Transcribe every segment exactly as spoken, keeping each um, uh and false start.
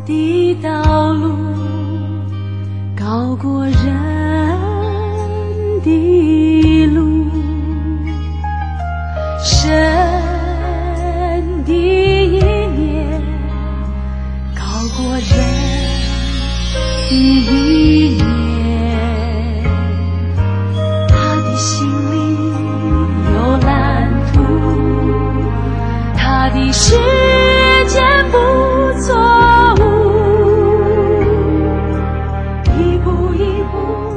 的道路高过人的路，神的意念高过人的意念，他的心里有蓝图，他的时间不错误，一步一步。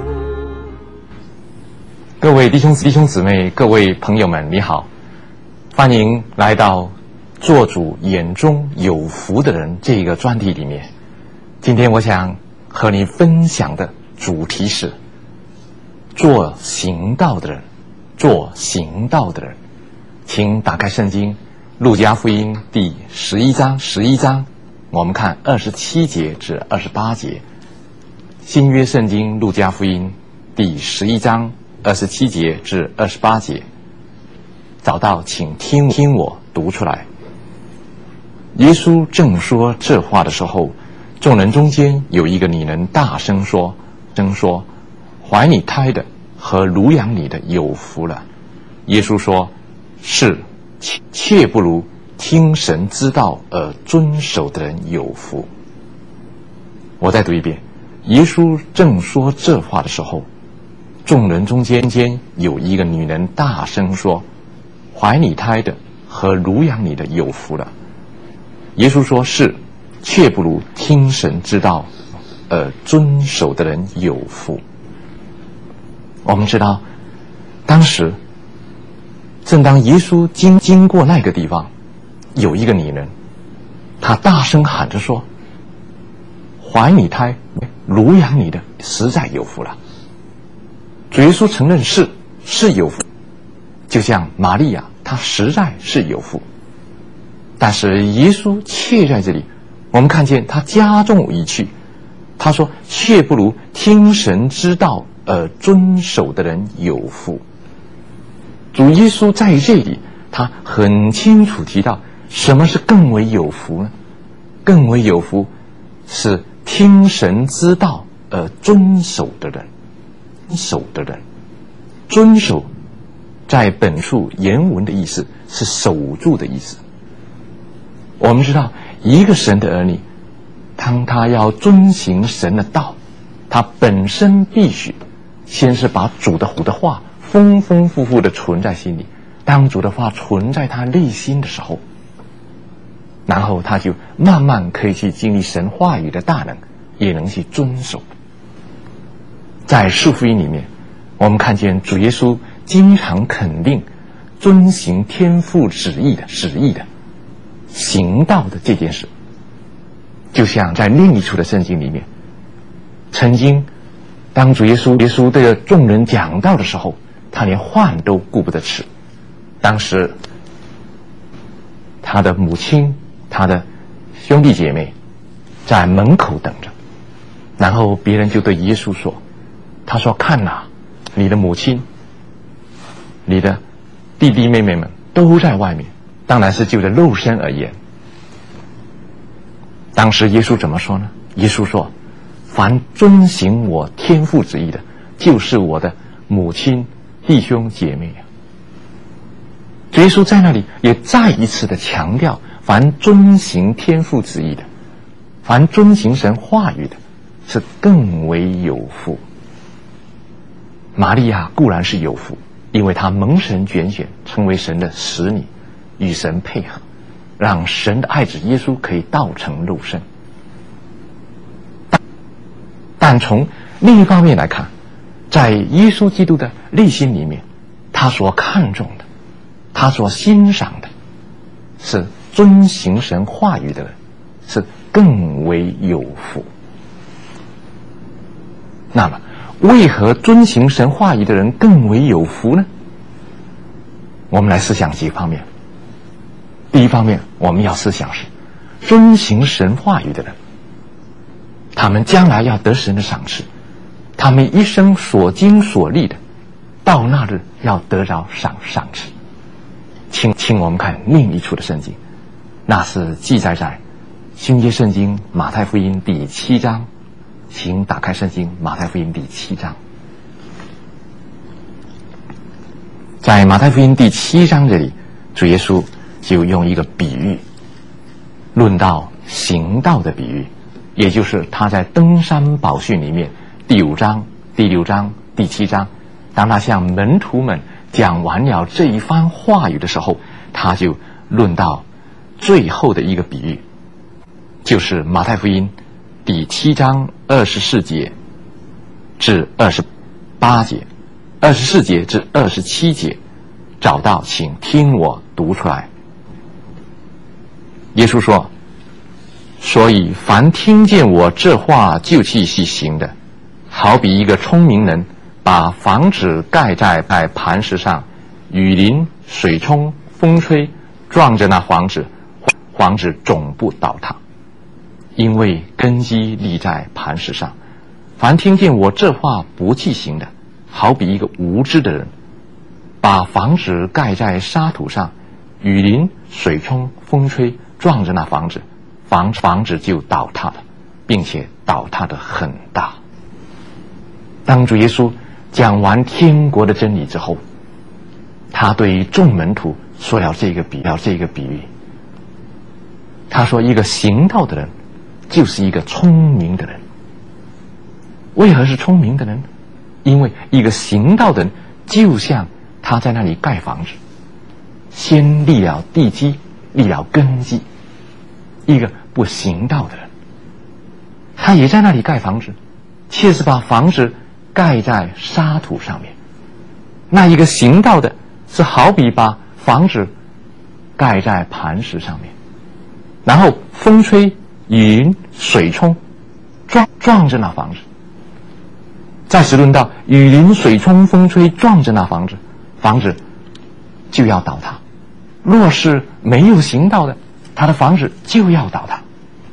各位弟兄弟兄姊妹，各位朋友们，你好，欢迎来到做主眼中有福的人这个专题里面。今天我想和你分享的主题是做行道的人，做行道的人。请打开圣经路加福音第十一章十一章，我们看二十七节至二十八节。新约圣经路加福音第十一章二十七节至二十八节，找到请听听我读出来。耶稣正说这话的时候，众人中间有一个女人大声说声说怀你胎的和乳养你的有福了。耶稣说，是，切不如听神之道而遵守的人有福。我再读一遍，耶稣正说这话的时候，众人中间间有一个女人大声说，怀你胎的和乳养你的有福了。耶稣说，是，切不如听神之道而遵守的人有福。我们知道当时正当耶稣经经过那个地方，有一个女人，她大声喊着说，怀你胎乳养你的实在有福了。主耶稣承认是是有福，就像玛利亚她实在是有福，但是耶稣却在这里我们看见他加重语气，他说，切不如听神之道而遵守的人有福。主耶稣在这里他很清楚提到什么是更为有福呢？更为有福是听神之道而遵守的人。遵守的人，遵守在本处原文的意思是守住的意思。我们知道一个神的儿女，当他要遵行神的道，他本身必须先是把主的的话丰丰富富的存在心里。当主的话存在他内心的时候，然后他就慢慢可以去经历神话语的大能，也能去遵守。在四福音里面，我们看见主耶稣经常肯定遵行天父旨意的旨意的行道的这件事。就像在另一处的圣经里面，曾经当主耶稣耶稣对众人讲道的时候，他连饭都顾不得吃。当时他的母亲他的兄弟姐妹在门口等着，然后别人就对耶稣说，他说，看哪，你的母亲你的弟弟妹妹们都在外面，当然是就着肉身而言。当时耶稣怎么说呢？耶稣说，凡遵行我天父旨意的，就是我的母亲弟兄姐妹啊。耶稣在那里也再一次的强调，凡遵行天父旨意的，凡遵行神话语的，是更为有福。玛利亚固然是有福，因为她蒙神拣选，成为神的使女，与神配合，让神的爱子耶稣可以道成肉身。但但从另一方面来看，在耶稣基督的内心里面，他所看重的，他所欣赏的，是遵行神话语的人，是更为有福。那么为何遵行神话语的人更为有福呢？我们来思想几方面。第一方面，我们要思想是遵行神话语的人，他们将来要得神的赏赐，他们一生所经所历的，到那日要得着赏赏赐。请请我们看另一处的圣经，那是记载在新约圣经马太福音第七章，请打开圣经马太福音第七章。在马太福音第七章这里，主耶稣就用一个比喻论到行道的比喻，也就是他在登山宝训里面第五章、第六章、第七章，当他向门徒们讲完了这一番话语的时候，他就论到最后的一个比喻，就是马太福音第七章二十四节至二十八节，二十四节至二十七节，找到请听我读出来。耶稣说：所以凡听见我这话就去细行的，好比一个聪明人把房子盖在在磐石上，雨淋、水冲、风吹，撞着那房子，房子总不倒塌，因为根基立在磐石上。凡听见我这话不去行的，好比一个无知的人把房子盖在沙土上，雨淋、水冲、风吹，撞着那房子，房房子就倒塌了，并且倒塌得很大。当主耶稣讲完天国的真理之后，他对众门徒说了这个比了这个比喻。他说，一个行道的人就是一个聪明的人。为何是聪明的人？因为一个行道的人就像他在那里盖房子，先立了地基，立了根基。一个不行道的人，他也在那里盖房子，却是把房子盖在沙土上面。那一个行道的是好比把房子盖在磐石上面，然后风吹、雨淋、水冲，撞撞着那房子。再次论到雨淋、水冲、风吹，撞着那房子，房子就要倒塌。若是没有行道的，他的房子就要倒塌。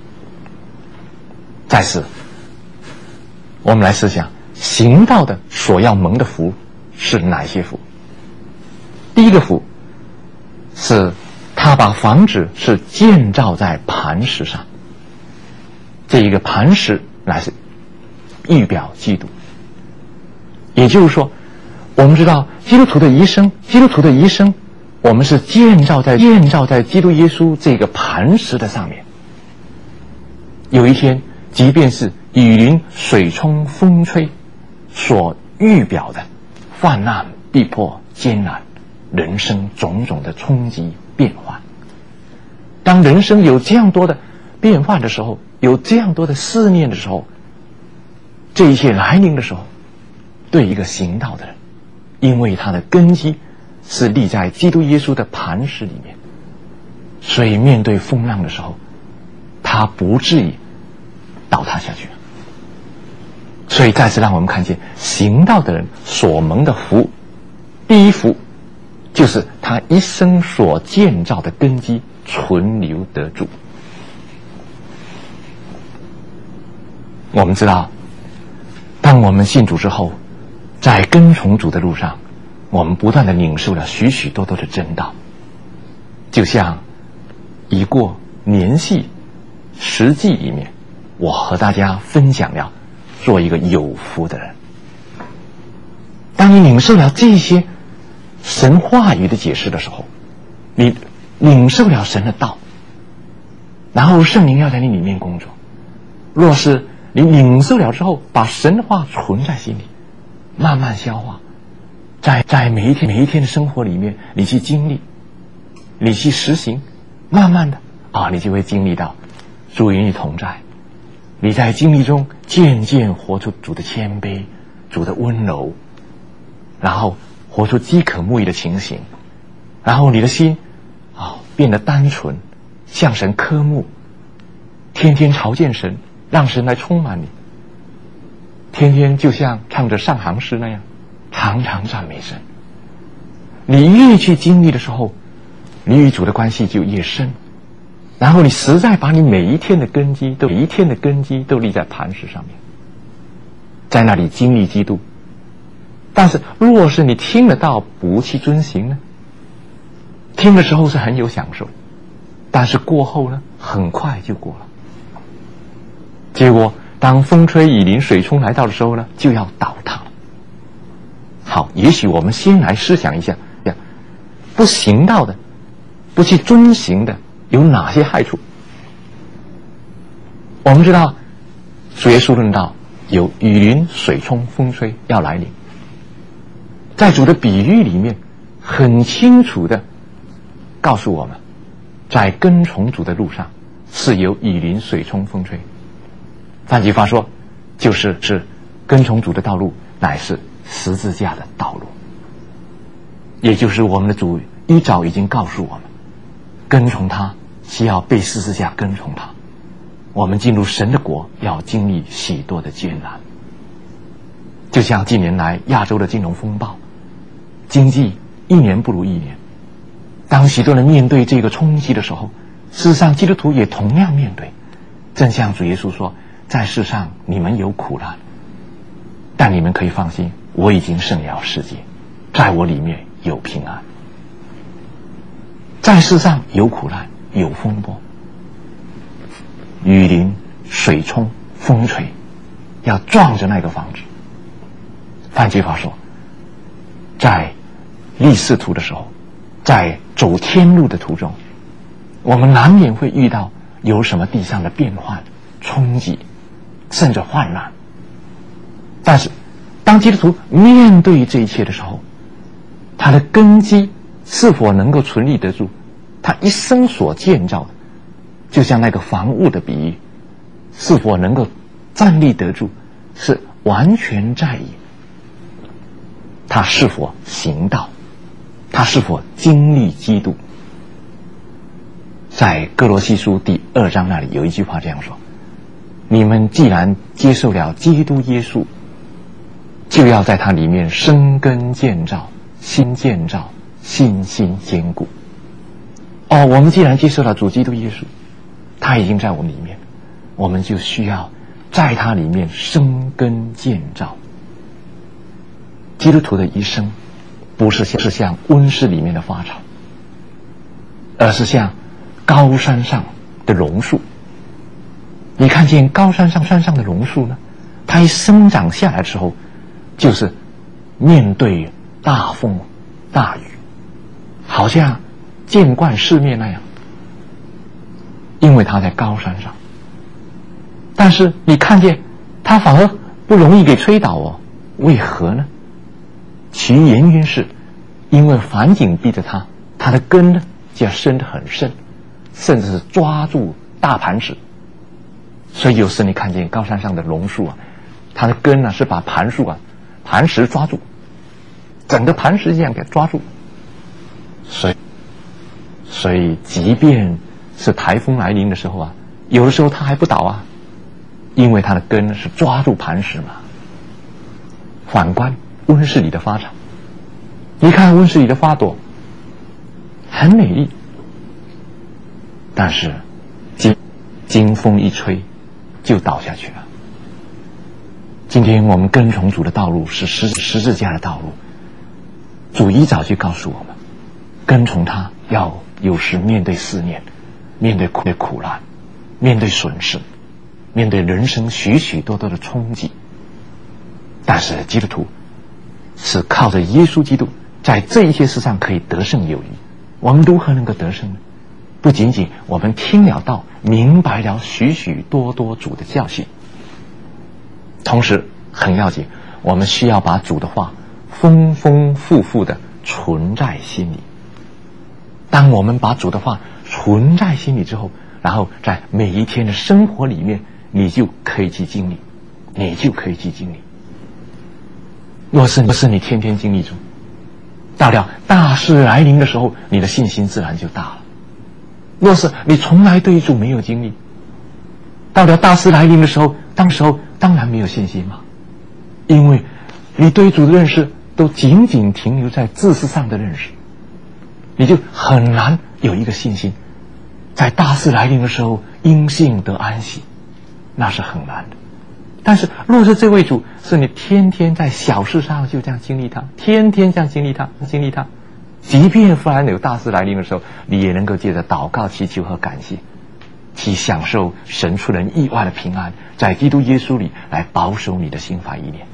再次，我们来思想行道的所要蒙的福是哪些福？第一个福是他把房子是建造在磐石上，这一个磐石乃是预表基督。也就是说，我们知道基督徒的一生，基督徒的一生，我们是建造在建造在基督耶稣这个磐石的上面。有一天，即便是雨淋、水冲、风吹所预表的患难、逼迫、艰难，人生种种的冲击变化，当人生有这样多的变化的时候，有这样多的思念的时候，这一切来临的时候，对一个行道的人，因为他的根基是立在基督耶稣的磐石里面，所以面对风浪的时候，他不至于倒塌下去。所以再次让我们看见行道的人所蒙的福，第一福就是他一生所建造的根基存留得住。我们知道，当我们信主之后，在跟从主的路上，我们不断地领受了许许多多的真道，就像已过年系实际里面，我和大家分享了做一个有福的人。当你领受了这些神话语的解释的时候，你领受了神的道，然后圣灵要在你里面工作。若是你领受了之后，把神的话存在心里，慢慢消化，在在每一天每一天的生活里面，你去经历，你去实行，慢慢的啊，你就会经历到主与你同在。你在经历中渐渐活出主的谦卑，主的温柔，然后活出饥渴慕义的情形，然后你的心啊变得单纯，向神渴慕，天天朝见神，让神来充满你，天天就像唱着上行诗那样常常赞美神。你越去经历的时候，你与主的关系就越深，然后你实在把你每一天的根基都每一天的根基都立在磐石上面，在那里经历基督。但是若是你听得到不去遵行呢？听的时候是很有享受，但是过后呢，很快就过了。 结果当风吹雨淋水冲来到的时候呢，就要倒塌了。好，也许我们先来思想一下，不行道的，不去遵行的有哪些害处？我们知道主耶稣论道有雨淋水冲风吹要来临，在主的比喻里面很清楚的告诉我们，在跟从主的路上是有雨淋水冲风吹。换句话说，就是是跟从主的道路乃是十字架的道路，也就是我们的主一早已经告诉我们，跟从他需要被十字架跟从他，我们进入神的国要经历许多的艰难。就像近年来亚洲的金融风暴，经济一年不如一年，当许多人面对这个冲击的时候，事实上基督徒也同样面对。正像主耶稣说，在世上你们有苦难，但你们可以放心，我已经胜了世界，在我里面有平安。在世上有苦难，有风波，雨淋水冲风吹，要撞着那个房子。换句话说，在历仕途的时候，在走天路的途中，我们难免会遇到有什么地上的变幻冲击，甚至患难。但是当基督徒面对这一切的时候，他的根基是否能够存立得住，他一生所建造的，就像那个房屋的比喻，是否能够站立得住，是完全在于他是否行道，他是否经历基督。在哥罗西书第二章那里有一句话这样说，你们既然接受了基督耶稣，就要在他里面生根建造，心建造，心心坚固。哦，我们既然接受了主基督耶稣，他已经在我们里面，我们就需要在他里面生根建造。基督徒的一生不是像是像温室里面的花草，而是像高山上的榕树。你看见高山上山上的榕树呢，它一生长下来的时候，就是面对大风大雨，好像见惯世面那样，因为它在高山上。但是你看见它反而不容易给吹倒哦，为何呢？其原因是因为环境逼着它，它的根呢就要伸得很深，甚至是抓住大磐石。所以有时你看见高山上的榕树啊，它的根呢是把磐树啊磐石抓住，整个磐石这样给抓住。所以所以即便是台风来临的时候啊，有的时候它还不倒啊，因为它的根是抓住磐石嘛。反观温室里的花草，你看温室里的花朵很美丽，但是经经风一吹就倒下去了。今天我们跟从主的道路是十十字架的道路，主一早就告诉我们，跟从他要有时面对思念，面对苦苦难，面对损失，面对人生许许多多的冲击。但是基督徒是靠着耶稣基督在这一些事上可以得胜有余。我们如何能够得胜呢？不仅仅我们听了道，明白了许许多多主的教训，同时很要紧，我们需要把主的话丰丰富富的存在心里。当我们把主的话存在心里之后，然后在每一天的生活里面，你就可以去经历，你就可以去经历。若是不是你天天经历主，到了大事来临的时候，你的信心自然就大了。若是你从来对主没有经历，到了大事来临的时候，当时候当然没有信心嘛，因为你对主的认识都仅仅停留在知识上的认识，你就很难有一个信心，在大事来临的时候因信得安息，那是很难的。但是若是这位主是你天天在小事上就这样经历他，天天这样经历他经历他，即便忽然有大事来临的时候，你也能够借着祷告祈求和感谢， 去享受神出人意外的平安，在基督耶稣里来保守你的心怀意念。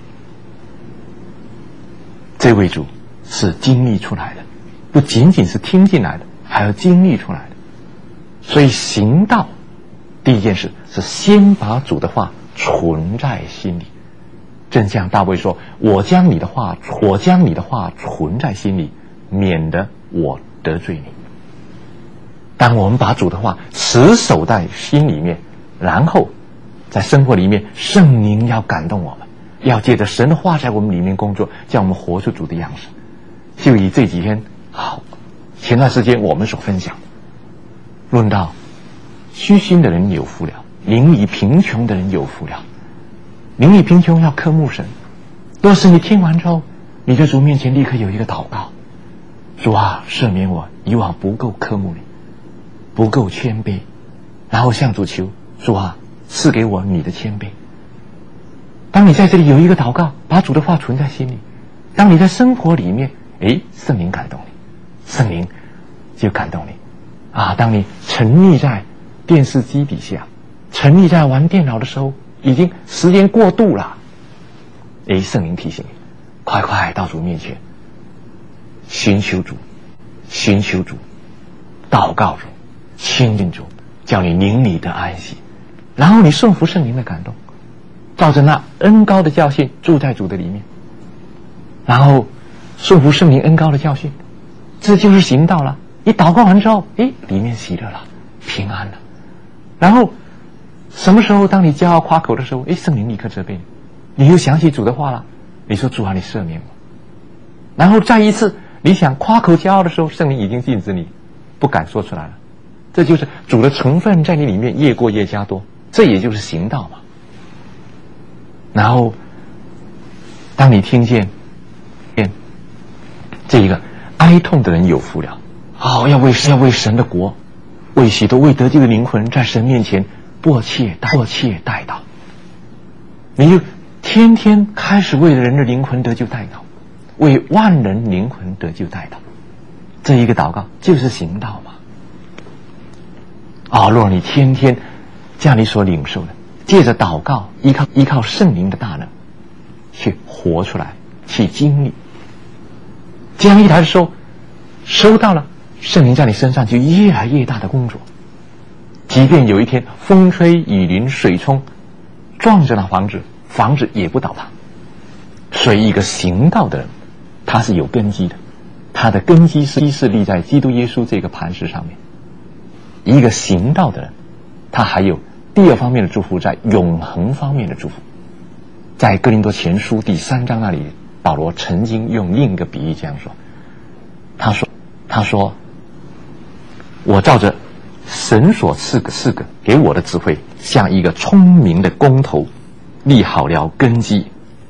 这位主是经历出来的，不仅仅是听进来的，还要经历出来的。所以行道第一件事是先把主的话存在心里，正像大卫说，我将你的话我将你的话存在心里，免得我得罪你。当我们把主的话持守在心里面，然后在生活里面圣灵要感动我们，要借着神的话在我们里面工作，叫我们活出主的样式。就以这几天好前段时间我们所分享论到虚心的人有福了，灵里贫穷的人有福了。灵里贫穷要渴慕神，若是你听完之后，你在主面前立刻有一个祷告，主啊，赦免我以往不够渴慕你，不够谦卑，然后向主求，主啊，赐给我你的谦卑。当你在这里有一个祷告，把主的话存在心里，当你在生活里面，诶，圣灵感动你，圣灵就感动你啊！当你沉溺在电视机底下，沉溺在玩电脑的时候，已经时间过度了，诶，圣灵提醒你，快快到主面前，寻求主，寻求主，祷告主，亲近主，叫你灵里的安息，然后你顺服圣灵的感动，照着那恩膏的教训住在主的里面，然后顺服圣灵恩膏的教训，这就是行道了。你祷告完之后，诶，里面喜乐了，平安了。然后什么时候当你骄傲夸口的时候，诶，圣灵立刻责备你，你又想起主的话了，你说主啊，你赦免我。然后再一次你想夸口骄傲的时候，圣灵已经禁止你，不敢说出来了。这就是主的成分在你里面越过越加多，这也就是行道嘛。然后当你听见这一个哀痛的人有福了，哦，要为要为神的国，为许多未得救的灵魂在神面前迫切迫切代祷，你就天天开始为人的灵魂得救代祷，为万人灵魂得救代祷，这一个祷告就是行道嘛。哦，若你天天将你所领受的，借着祷告，依靠依靠圣灵的大能去活出来，去经历，这样一来的时候，收到了，圣灵在你身上就越来越大的工作。即便有一天风吹雨淋水冲，撞着那房子，房子也不倒塌。所以一个行道的人，他是有根基的，他的根基是是立在基督耶稣这个磐石上面。一个行道的人，他还有第二方面的祝福，在永恒方面的祝福。在哥林多前书第三章那里，保罗曾经用另一个比喻这样说，他说他说我照着神所赐个赐个给我的智慧，像一个聪明的工头立好了根基，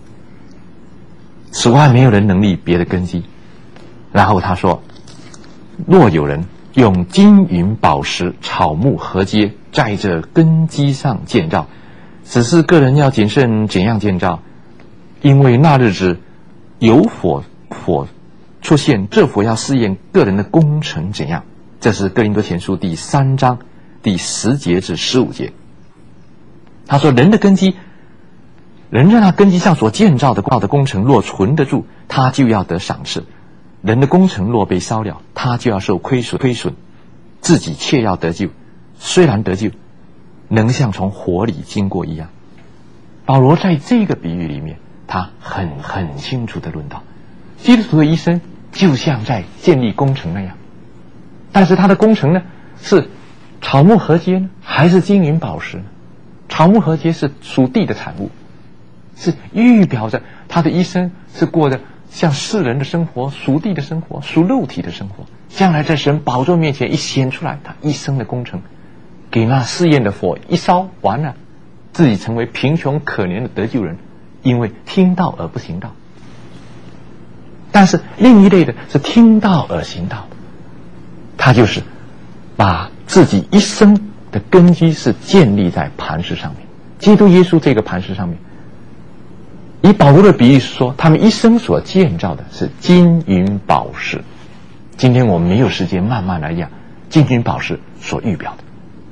此外没有人能立别的根基。然后他说，若有人用金银宝石草木禾秸在这根基上建造，只是个人要谨慎怎样建造，因为那日子有火火出现，这火要试验个人的工程怎样。这是哥林多前书第三章第十节至十五节。他说，人的根基，人在那根基上所建造的的工程若存得住，他就要得赏赐；人的工程若被烧了，他就要受亏损亏损，自己却要得救，虽然得救，能像从火里经过一样。保罗在这个比喻里面，他很很清楚的论到，基督徒的一生就像在建立工程那样，但是他的工程呢，是草木禾秸呢，还是金银宝石呢？草木禾秸是属地的产物，是预表着他的一生是过的像世人的生活，属地的生活，属肉体的生活。将来在神宝座面前一显出来，他一生的工程，给那试验的火一烧完了，自己成为贫穷可怜的得救人，因为听道而不行道。但是另一类的是听道而行道，他就是把自己一生的根基是建立在磐石上面，基督耶稣这个磐石上面。以保罗的比喻说，他们一生所建造的是金银宝石。今天我们没有时间慢慢来讲金银宝石所预表的，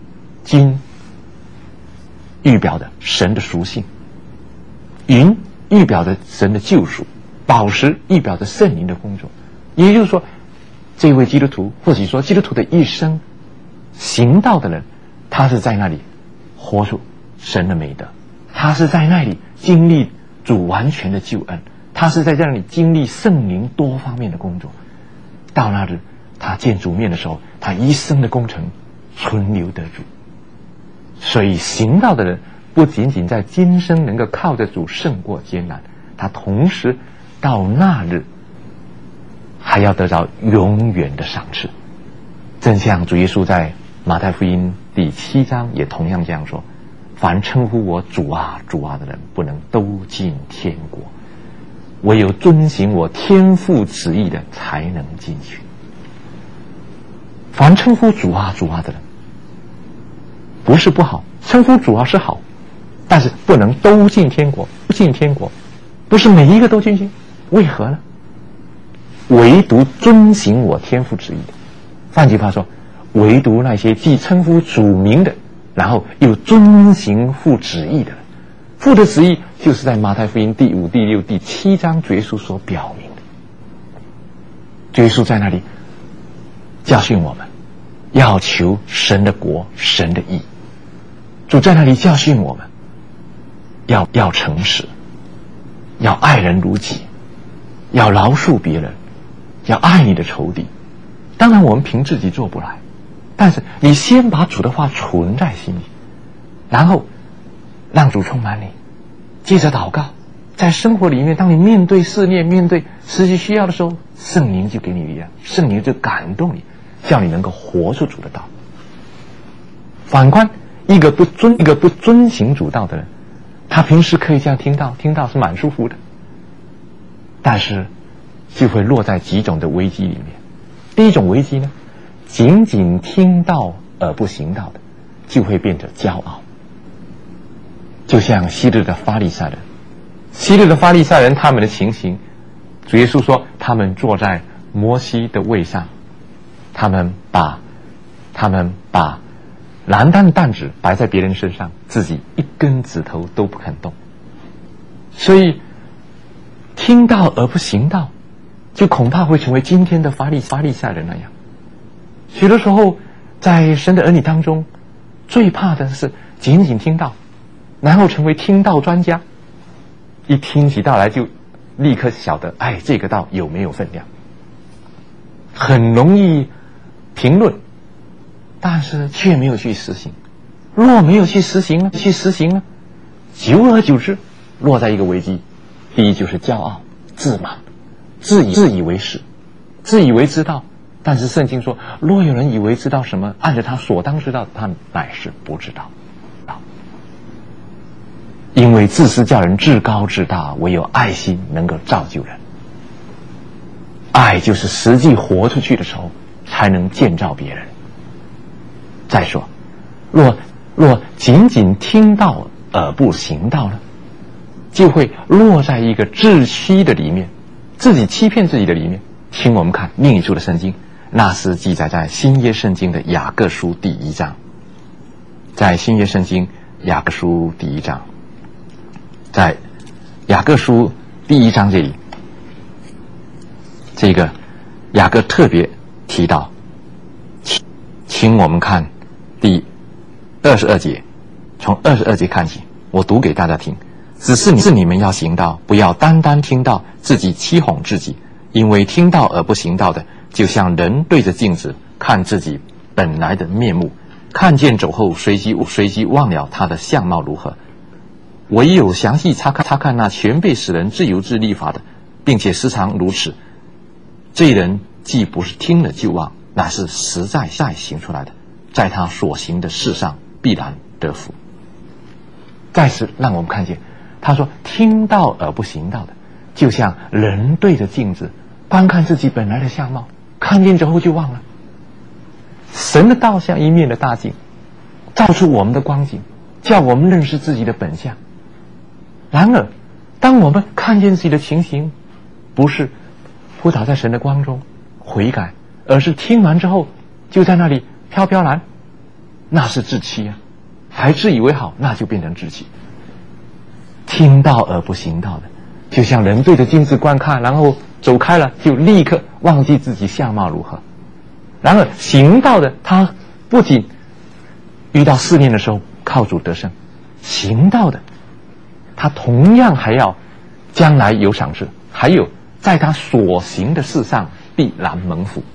金预表的神的属性，银预表的神的救赎，宝石预表的圣灵的工作。也就是说，这位基督徒，或者说基督徒的一生行道的人，他是在那里活出神的美德，他是在那里经历主完全的救恩，他是在这里经历圣灵多方面的工作。到那日他见主面的时候，他一生的工程存留得住。所以行道的人不仅仅在今生能够靠着主胜过艰难，他同时到那日还要得到永远的赏赐。正像主耶稣在马太福音第七章也同样这样说，凡称呼我主啊主啊的人，不能都进天国，唯有遵行我天父旨意的才能进去。凡称呼主啊主啊的人，不是不好，称呼主啊是好，但是不能都进天国。进天国不是每一个都进去，为何呢？唯独遵行我天父旨意的，换句话说，唯独那些既称呼主名的，然后又遵行父旨意的人。父的旨意就是在马太福音第五、第六、第七章主耶稣所表明的。主耶稣在那里教训我们，要求神的国、神的义。主在那里教训我们，要要诚实，要爱人如己，要饶恕别人，要爱你的仇敌。当然我们凭自己做不来，但是你先把主的话存在心里，然后让主充满你，接着祷告，在生活里面，当你面对试炼、面对实际需要的时候，圣灵就给你力量，圣灵就感动你，叫你能够活出主的道。反观一个不遵一个不遵行主道的人，他平时可以这样听到，听到是蛮舒服的，但是就会落在几种的危机里面。第一种危机呢，仅仅听到而不行道的，就会变得骄傲。就像昔日的法利赛人，昔日的法利赛人他们的情形，主耶稣说他们坐在摩西的位上，他们把他们把蓝担的担子摆在别人身上，自己一根指头都不肯动。所以听到而不行道，就恐怕会成为今天的法利法利赛人那样。许多时候在神的儿女当中，最怕的是仅仅听到，然后成为听道专家，一听起道来就立刻晓得，哎，这个道有没有分量，很容易评论，但是却没有去实行。若没有去实行呢，去实行呢，久而久之落在一个危机。第一就是骄傲、自满、自以自以为是，自以为知道。但是圣经说，若有人以为知道什么，按着他所当知道，他乃是不知道。因为自私叫人至高至大，唯有爱心能够造就人。爱就是实际活出去的时候，才能建造别人。再说，若若仅仅听到而不行道呢，就会落在一个自欺的里面，自己欺骗自己的里面。请我们看另一处的圣经，那是记载在新约圣经的雅各书第一章。在新约圣经雅各书第一章，在雅各书第一章这里，这个雅各特别提到，请请我们看第二十二节，从二十二节看起，我读给大家听。只是你是你们要行道，不要单单听到自己欺哄自己，因为听到而不行道的，就像人对着镜子看自己本来的面目，看见走后随即随即忘了他的相貌如何。唯有详细查看查看那全被使人自由之立法的，并且时常如此，这人既不是听了就忘，乃是实在在行出来的，在他所行的事上必然得福。再次让我们看见，他说听到而不行道的，就像人对着镜子观看自己本来的相貌，看见之后就忘了。神的道像一面的大镜，照出我们的光景，叫我们认识自己的本相。然而当我们看见自己的情形，不是扑倒在神的光中悔改，而是听完之后就在那里飘飘然， 那是志气啊，还自以为好，那就变成志气。听道而不行道的，就像人对着镜子观看，然后走开了，就立刻忘记自己相貌如何。然而行道的，他不仅遇到试炼的时候靠主得胜，行道的他同样还要将来有赏赐，还有在他所行的事上必然蒙福。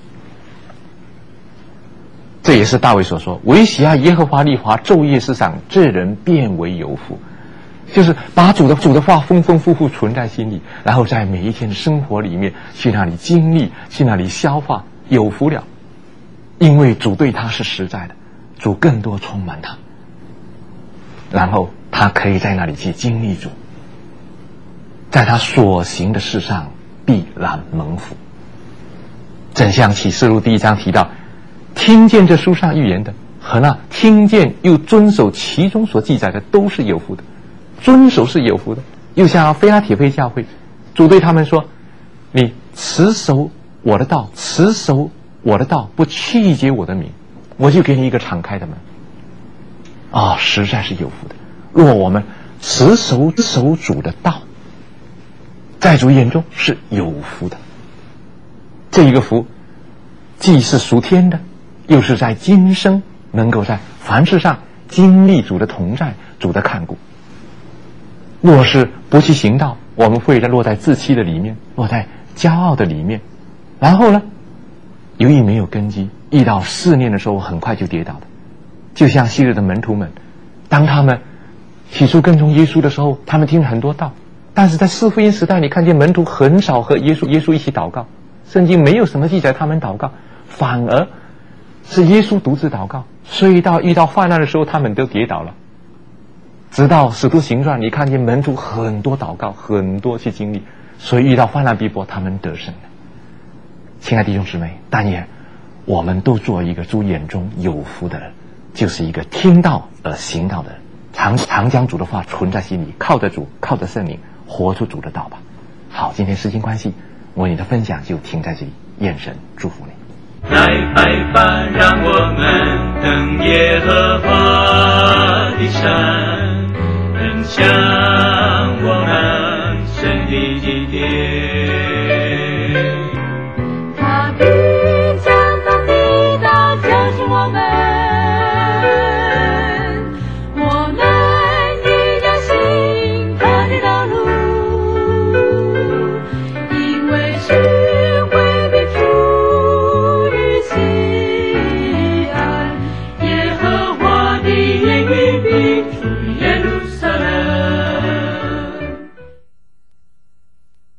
这也是大卫所说，唯喜爱耶和华律法昼夜思想，这人便为有福。就是把主的主的话丰丰富富存在心里，然后在每一天的生活里面去那里经历，去那里消化，有福了。因为主对他是实在的，主更多充满他，然后他可以在那里去经历主，在他所行的事上必然蒙福。正像启示录第一章提到，听见这书上预言的和那听见又遵守其中所记载的都是有福的。遵守是有福的。又像非拉铁非教会，主对他们说，你持守我的道，持守我的道，不弃绝我的名，我就给你一个敞开的门。啊、哦，实在是有福的。若我们持守守主的道，在主眼中是有福的。这一个福既是属天的，又是在今生能够在凡事上经历主的同在，主的看顾。若是不去行道，我们会落在自欺的里面，落在骄傲的里面，然后呢，由于没有根基，遇到试炼的时候很快就跌倒的。就像昔日的门徒们，当他们起初跟从耶稣的时候，他们听了很多道，但是在四福音时代，你看见门徒很少和耶稣耶稣一起祷告，圣经没有什么记载他们祷告，反而是耶稣独自祷告，所以到遇到患难的时候，他们都跌倒了。直到使徒行传，你看见门徒很多祷告，很多去经历，所以遇到患难逼迫，他们得胜了。亲爱的弟兄姊妹，但愿我们都做一个主眼中有福的人，就是一个听道而行道的人，常常将主的话存在心里，靠着主，靠着圣灵，活出主的道吧。好，今天时间关系，我你的分享就停在这里，愿神祝福你。 来拜吧，让我们登耶和华的山。